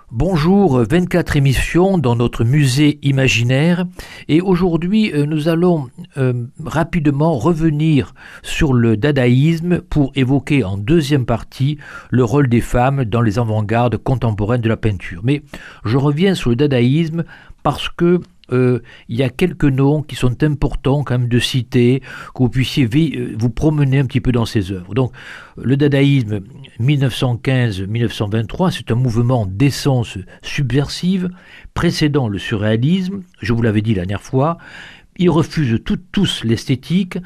Bonjour, 24 émissions dans notre musée imaginaire et aujourd'hui nous allons rapidement revenir sur le dadaïsme pour évoquer en deuxième partie le rôle des femmes dans les avant-gardes contemporaines de la peinture. Mais je reviens sur le dadaïsme parce que il y a quelques noms qui sont importants quand même de citer, que vous puissiez vous promener un petit peu dans ces œuvres. Donc, le dadaïsme 1915-1923, c'est un mouvement d'essence subversive précédant le surréalisme, je vous l'avais dit la dernière fois. Ils refusent toute esthétique,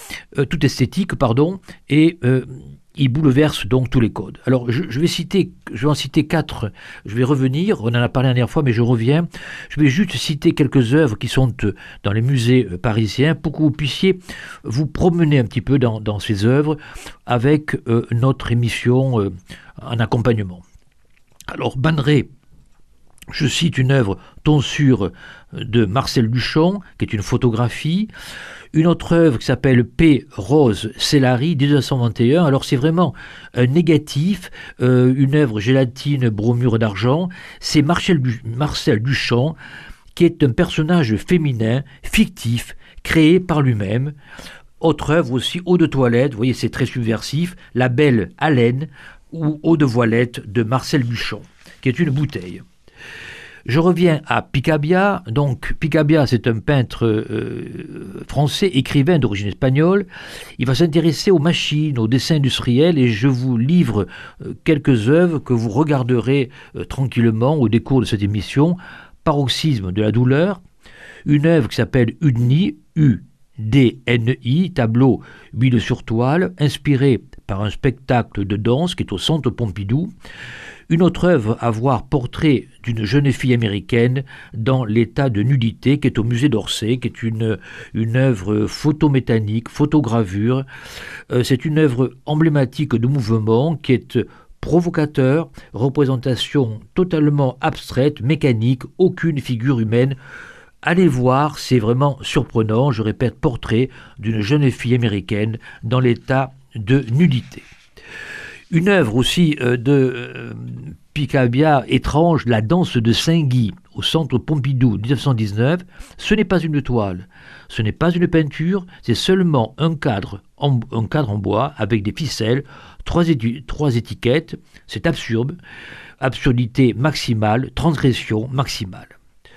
et il bouleverse donc tous les codes. Alors, je vais en citer quatre. Je vais revenir, on en a parlé la dernière fois, mais je reviens. Je vais juste citer quelques œuvres qui sont dans les musées parisiens pour que vous puissiez vous promener un petit peu dans ces œuvres avec notre émission en accompagnement. Alors, Banneré, je cite une œuvre tonsure de Marcel Duchamp, qui est une photographie. Une autre œuvre qui s'appelle P. Rose Cellari, 1921. Alors c'est vraiment un négatif, une œuvre gélatine, bromure d'argent. C'est Marcel Duchamp, qui est un personnage féminin, fictif, créé par lui-même. Autre œuvre aussi, Eau de toilette, vous voyez c'est très subversif, La belle haleine ou Eau de voilette de Marcel Duchamp, qui est une bouteille. Je reviens à Picabia. Donc, Picabia, c'est un peintre français, écrivain d'origine espagnole. Il va s'intéresser aux machines, aux dessins industriels, et je vous livre quelques œuvres que vous regarderez tranquillement au décours de cette émission. Paroxysme de la douleur, une œuvre qui s'appelle Udni, U-D-N-I, tableau huile sur toile, inspiré par un spectacle de danse qui est au Centre Pompidou. Une autre œuvre à voir, Portrait d'une jeune fille américaine dans l'état de nudité, qui est au musée d'Orsay, qui est une œuvre photomécanique, photogravure. C'est une œuvre emblématique de mouvement qui est provocateur, représentation totalement abstraite, mécanique, aucune figure humaine. Allez voir, c'est vraiment surprenant. Je répète, Portrait d'une jeune fille américaine dans l'état de nudité. Une œuvre aussi de Picabia étrange, La danse de Saint-Guy, au Centre Pompidou, 1919. Ce n'est pas une toile, ce n'est pas une peinture, c'est seulement un cadre en bois avec des ficelles, trois étiquettes. C'est absurde, absurdité maximale, transgression maximale.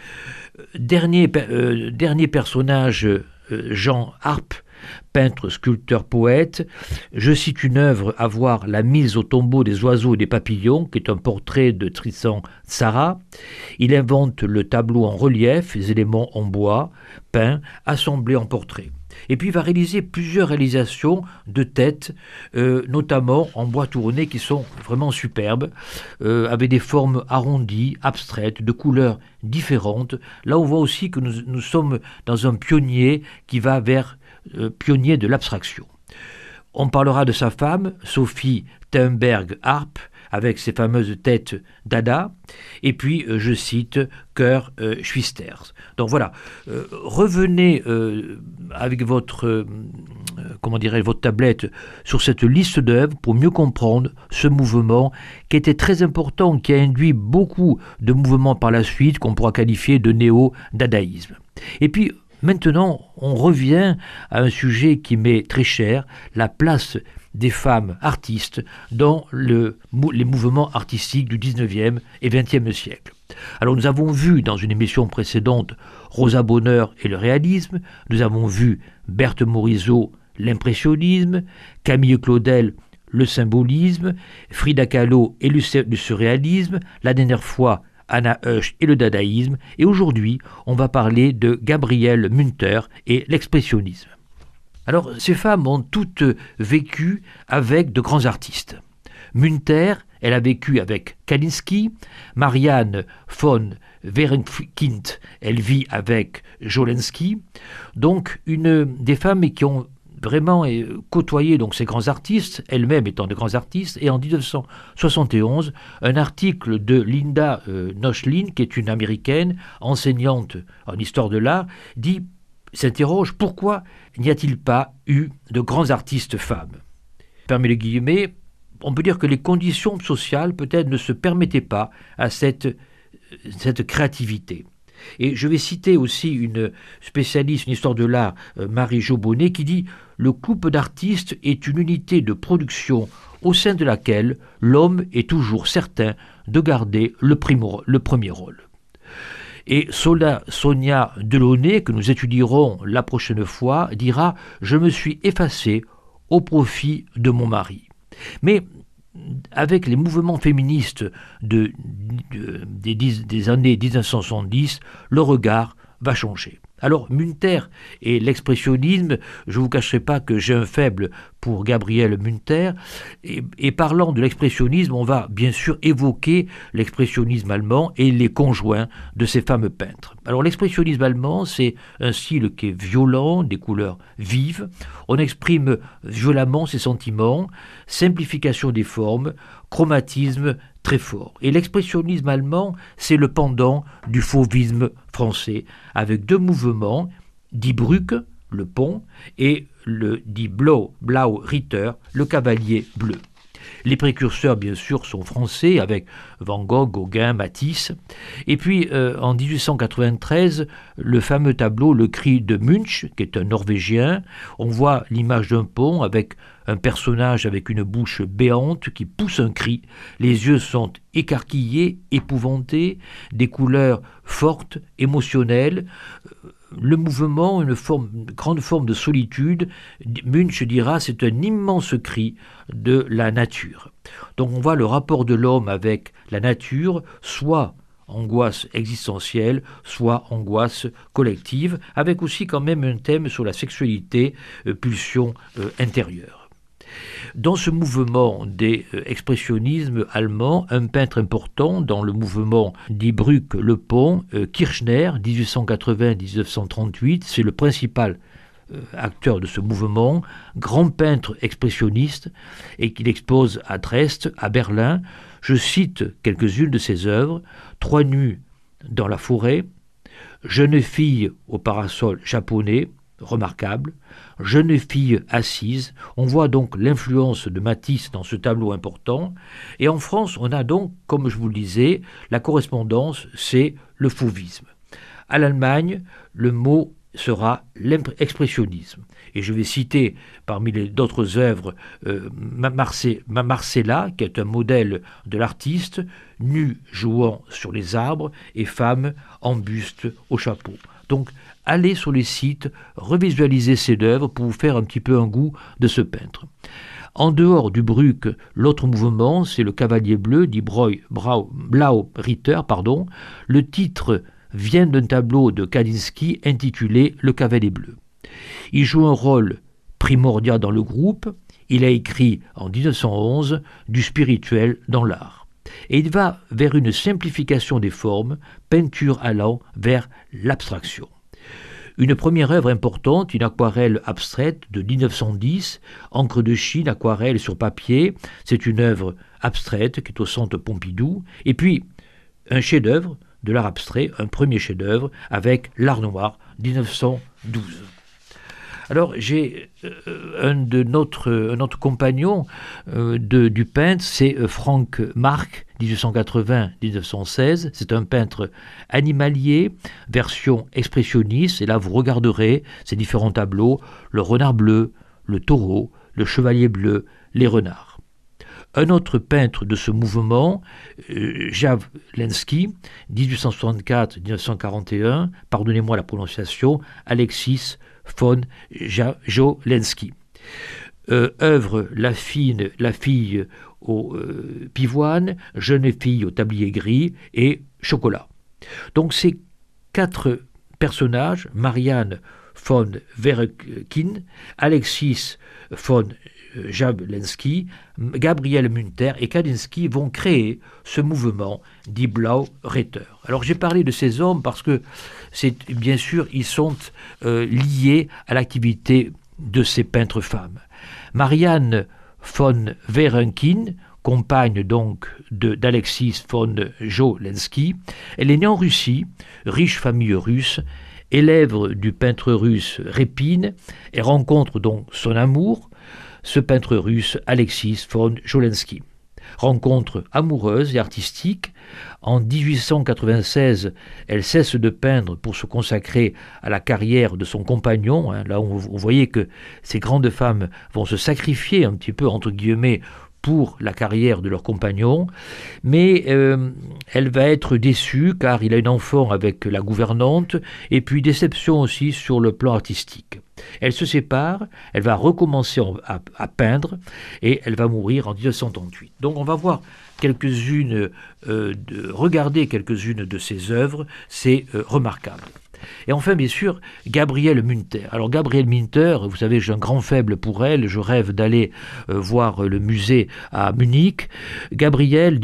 Dernier personnage, Jean Arp, peintre, sculpteur, poète. Je cite une œuvre à voir, La mise au tombeau des oiseaux et des papillons, qui est un portrait de Tristan Tzara. Il invente le tableau en relief, les éléments en bois, peints, assemblés en portrait. Et puis il va réaliser plusieurs réalisations de tête, notamment en bois tourné, qui sont vraiment superbes, avec des formes arrondies, abstraites, de couleurs différentes. Là on voit aussi que nous sommes dans un pionnier qui va vers pionnier de l'abstraction. On parlera de sa femme, Sophie Thunberg-Arp, avec ses fameuses têtes dada, et puis je cite Cœur Schwisters. Donc voilà, revenez avec votre tablette sur cette liste d'œuvres pour mieux comprendre ce mouvement qui était très important, qui a induit beaucoup de mouvements par la suite qu'on pourra qualifier de néo-dadaïsme. Et puis maintenant, on revient à un sujet qui m'est très cher, la place des femmes artistes dans les mouvements artistiques du 19e et 20e siècle. Alors nous avons vu dans une émission précédente Rosa Bonheur et le réalisme, nous avons vu Berthe Morisot, l'impressionnisme, Camille Claudel, le symbolisme, Frida Kahlo et le surréalisme, la dernière fois Anna Husch et le dadaïsme, et aujourd'hui, on va parler de Gabrielle Münter et l'expressionnisme. Alors, ces femmes ont toutes vécu avec de grands artistes. Münter, elle a vécu avec Kandinsky, Marianne von Werenkind, elle vit avec Jolensky, donc des femmes qui ont vraiment côtoyé donc ces grands artistes, elles-mêmes étant de grands artistes, et en 1971, un article de Linda Nochlin, qui est une américaine, enseignante en histoire de l'art, s'interroge pourquoi n'y a-t-il pas eu de grands artistes femmes. Fermez les guillemets, on peut dire que les conditions sociales peut-être ne se permettaient pas à cette créativité. Et je vais citer aussi une spécialiste, une histoire de l'art, Marie Jobonnet, qui dit « Le couple d'artistes est une unité de production au sein de laquelle l'homme est toujours certain de garder le premier rôle ». Et Sonia Delaunay, que nous étudierons la prochaine fois, dira « Je me suis effacée au profit de mon mari ». Mais avec les mouvements féministes des années 1970, le regard va changer. Alors, Münter et l'expressionnisme, je ne vous cacherai pas que j'ai un faible pour Gabriel Münter, et parlant de l'expressionnisme, on va bien sûr évoquer l'expressionnisme allemand et les conjoints de ces fameux peintres. Alors, l'expressionnisme allemand, c'est un style qui est violent, des couleurs vives, on exprime violemment ses sentiments, simplification des formes, chromatisme très fort. Et l'expressionnisme allemand, c'est le pendant du fauvisme français, avec deux mouvements, Die Brücke, le pont, et le Die Blau Ritter, le cavalier bleu. Les précurseurs, bien sûr, sont français, avec Van Gogh, Gauguin, Matisse. Et puis, en 1893, le fameux tableau Le Cri de Munch, qui est un Norvégien, on voit l'image d'un pont avec un personnage avec une bouche béante qui pousse un cri. Les yeux sont écarquillés, épouvantés, des couleurs fortes, émotionnelles. Le mouvement, une grande forme de solitude, Munch dira, c'est un immense cri de la nature. Donc on voit le rapport de l'homme avec la nature, soit angoisse existentielle, soit angoisse collective, avec aussi quand même un thème sur la sexualité, pulsion intérieure. Dans ce mouvement des expressionnismes allemands, un peintre important dans le mouvement Die Brücke, le pont, Kirchner, 1880-1938, c'est le principal acteur de ce mouvement, grand peintre expressionniste, et qu'il expose à Dresde, à Berlin. Je cite quelques-unes de ses œuvres: Trois nues dans la forêt, Jeune fille au parasol japonais, remarquable, Jeune fille assise. On voit donc l'influence de Matisse dans ce tableau important. Et en France, on a donc, comme je vous le disais, la correspondance, c'est le fauvisme. À l'Allemagne, le mot sera l'expressionnisme. Et je vais citer parmi d'autres œuvres Marcella, qui est un modèle de l'artiste, nu jouant sur les arbres et femme en buste au chapeau. Donc, allez sur les sites, revisualisez ces œuvres pour vous faire un petit peu un goût de ce peintre. En dehors du Brücke, l'autre mouvement, c'est le cavalier bleu, dit Blau Ritter, pardon. Le titre vient d'un tableau de Kandinsky intitulé Le cavalier bleu. Il joue un rôle primordial dans le groupe. Il a écrit en 1911 du spirituel dans l'art. Et il va vers une simplification des formes, peinture allant vers l'abstraction. Une première œuvre importante, une aquarelle abstraite de 1910, encre de Chine, aquarelle sur papier, c'est une œuvre abstraite qui est au centre Pompidou. Et puis, un chef-d'œuvre de l'art abstrait, un premier chef-d'œuvre avec l'art noir, 1912. Alors, j'ai un autre compagnon du peintre, c'est Frank Marc, 1880-1916. C'est un peintre animalier, version expressionniste. Et là, vous regarderez ces différents tableaux, le renard bleu, le taureau, le chevalier bleu, les renards. Un autre peintre de ce mouvement, Jawlensky, 1864-1941, pardonnez-moi la prononciation, Alexis von Jawlensky. Œuvre La fille au pivoine, Jeune fille au tablier gris et Chocolat. Donc ces quatre personnages, Marianne von Werekin, Alexis von Jawlensky, Gabriel Münter et Kandinsky vont créer ce mouvement Die Blau Ritter. Alors j'ai parlé de ces hommes parce que bien sûr ils sont liés à l'activité de ces peintres femmes. Marianne von Werekin, compagne donc d'Alexis von Jawlensky, elle est née en Russie, riche famille russe, élève du peintre russe Répine, et rencontre donc son amour. ce peintre russe Alexis von Jolensky. Rencontre amoureuse et artistique. En 1896, elle cesse de peindre pour se consacrer à la carrière de son compagnon. Là, vous voyez que ces grandes femmes vont se sacrifier un petit peu, entre guillemets, pour la carrière de leur compagnon, mais elle va être déçue car il a un enfant avec la gouvernante, et puis déception aussi sur le plan artistique. Elle se sépare, elle va recommencer à peindre, et elle va mourir en 1938. Donc on va voir regarder quelques-unes de ses œuvres, c'est remarquable. Et enfin, bien sûr, Gabriele Münter. Alors, Gabriele Münter, vous savez, j'ai un grand faible pour elle. Je rêve d'aller voir le musée à Munich. Gabriele,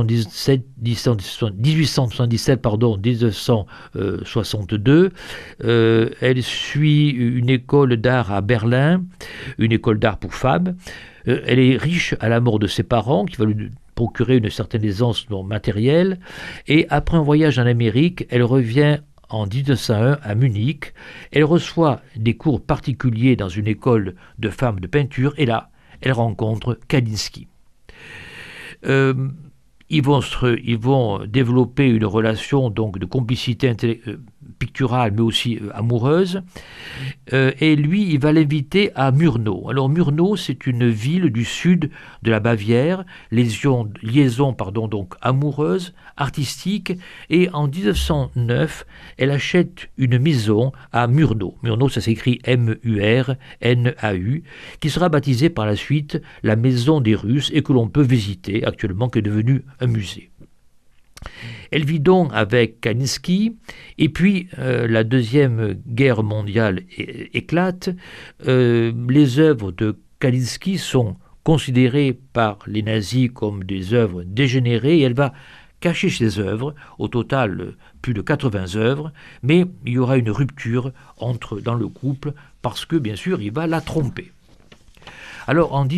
1962, elle suit une école d'art à Berlin, une école d'art pour femmes. Elle est riche à la mort de ses parents, qui va lui procurer une certaine aisance matérielle. Et après un voyage en Amérique, elle revient en 1901 à Munich. Elle reçoit des cours particuliers dans une école de femmes de peinture et là, elle rencontre Kandinsky. Ils vont développer une relation donc de complicité picturale mais aussi amoureuse, et lui il va l'inviter à Murnau. Alors Murnau, c'est une ville du sud de la Bavière, liaison donc amoureuse, artistique, et en 1909 elle achète une maison à Murnau. Murnau, ça s'écrit M-U-R-N-A-U, qui sera baptisée par la suite la Maison des Russes et que l'on peut visiter actuellement, qui est devenue un musée. Elle vit donc avec Kandinsky, et puis la Deuxième Guerre mondiale éclate. Les œuvres de Kandinsky sont considérées par les nazis comme des œuvres dégénérées, et elle va cacher ses œuvres, au total plus de 80 œuvres, mais il y aura une rupture dans le couple, parce que bien sûr il va la tromper. Alors en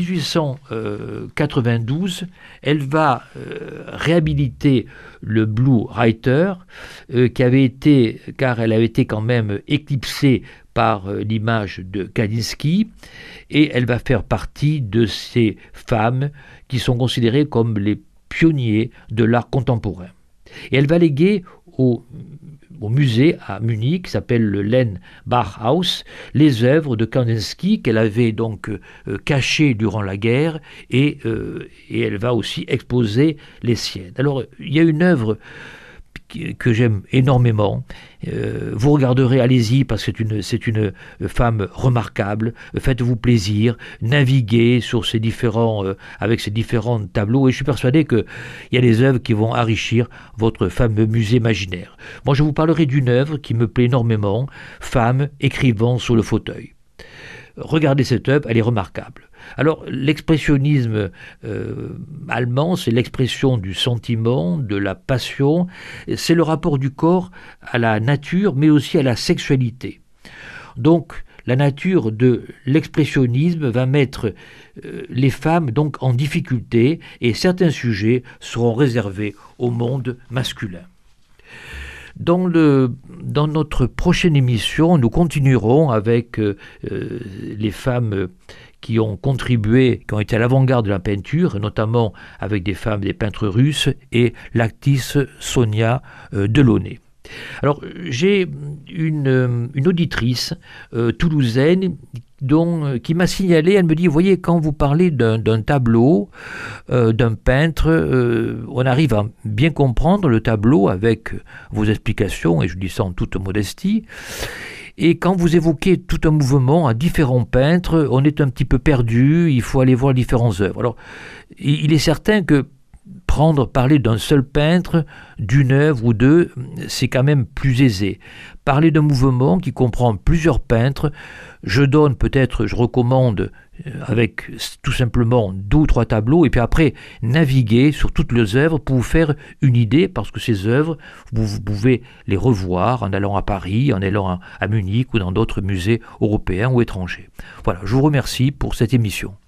1892, elle va réhabiliter le Blue Reiter, car elle avait été quand même éclipsée par l'image de Kandinsky, et elle va faire partie de ces femmes qui sont considérées comme les pionniers de l'art contemporain. Et elle va léguer au musée à Munich, qui s'appelle le Lenn-Bachhaus, les œuvres de Kandinsky qu'elle avait donc cachées durant la guerre, et elle va aussi exposer les siennes. Alors, il y a une œuvre que j'aime énormément. Vous regarderez, allez-y, parce que c'est une femme remarquable. Faites-vous plaisir, naviguez sur avec ces différents tableaux, et je suis persuadé qu'il y a des œuvres qui vont enrichir votre fameux musée imaginaire. Moi, je vous parlerai d'une œuvre qui me plaît énormément, Femme écrivant sur le fauteuil. Regardez cette œuvre, elle est remarquable. Alors, l'expressionnisme allemand, c'est l'expression du sentiment, de la passion, c'est le rapport du corps à la nature, mais aussi à la sexualité. Donc, la nature de l'expressionnisme va mettre les femmes donc en difficulté, et certains sujets seront réservés au monde masculin. Dans notre prochaine émission, nous continuerons avec les femmes qui ont contribué, qui ont été à l'avant-garde de la peinture, notamment avec des peintres russes, et l'actrice Sonia Delaunay. Alors, j'ai une auditrice toulousaine qui m'a signalé, elle me dit, vous voyez, quand vous parlez d'un tableau, d'un peintre, on arrive à bien comprendre le tableau avec vos explications, et je dis ça en toute modestie, et quand vous évoquez tout un mouvement à différents peintres, on est un petit peu perdu, il faut aller voir différentes œuvres. Alors, il est certain que parler d'un seul peintre, d'une œuvre ou deux, c'est quand même plus aisé. Parler d'un mouvement qui comprend plusieurs peintres, je recommande avec tout simplement 2 ou 3 tableaux, et puis après naviguer sur toutes les œuvres pour vous faire une idée, parce que ces œuvres, vous pouvez les revoir en allant à Paris, en allant à Munich ou dans d'autres musées européens ou étrangers. Voilà, je vous remercie pour cette émission.